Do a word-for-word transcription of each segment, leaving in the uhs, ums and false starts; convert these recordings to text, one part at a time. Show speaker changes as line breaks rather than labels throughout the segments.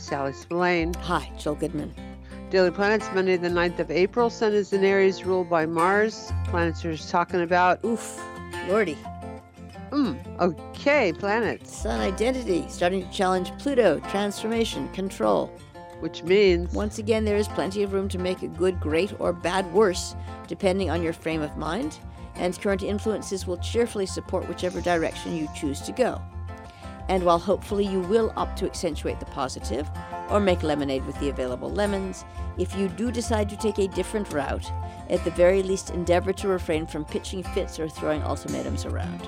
Sally Spillane.
Hi, Jill Goodman.
Daily Planets, Monday the ninth of April. Sun is in Aries, ruled by Mars. Planets are talking about...
Oof, lordy.
Hmm, okay, planets.
Sun identity, starting to challenge Pluto, transformation, control.
Which means...
Once again, there is plenty of room to make a good great or bad worse, depending on your frame of mind, and current influences will cheerfully support whichever direction you choose to go. And while hopefully you will opt to accentuate the positive, or make lemonade with the available lemons, if you do decide to take a different route, at the very least endeavor to refrain from pitching fits or throwing ultimatums around.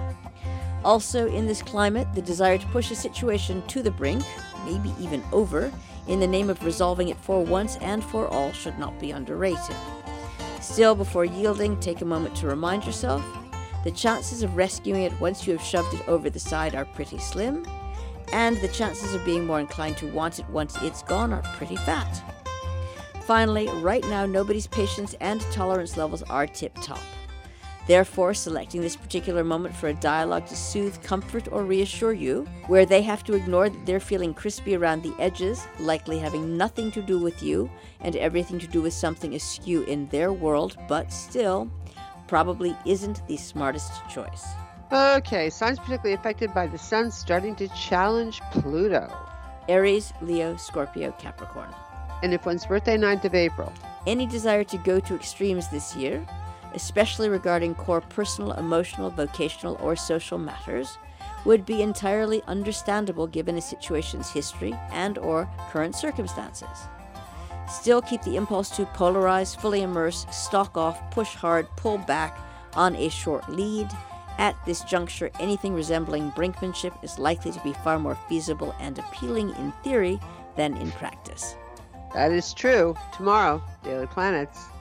Also, in this climate, the desire to push a situation to the brink, maybe even over, in the name of resolving it for once and for all should not be underrated. Still, before yielding, take a moment to remind yourself the chances of rescuing it once you have shoved it over the side are pretty slim, and the chances of being more inclined to want it once it's gone are pretty fat. Finally, right now nobody's patience and tolerance levels are tip-top. Therefore, selecting this particular moment for a dialogue to soothe, comfort, or reassure you, where they have to ignore that they're feeling crispy around the edges, likely having nothing to do with you, and everything to do with something askew in their world, but still, probably isn't the smartest choice.
Okay, signs particularly affected by the sun starting to challenge Pluto.
Aries, Leo, Scorpio, Capricorn.
And if one's birthday, ninth of April.
Any desire to go to extremes this year, especially regarding core personal, emotional, vocational, or social matters, would be entirely understandable given a situation's history and or current circumstances. Still keep the impulse to polarize, fully immerse, stalk off, push hard, pull back on a short lead. At this juncture, anything resembling brinkmanship is likely to be far more feasible and appealing in theory than in practice.
That is true. Tomorrow, Daily Planets.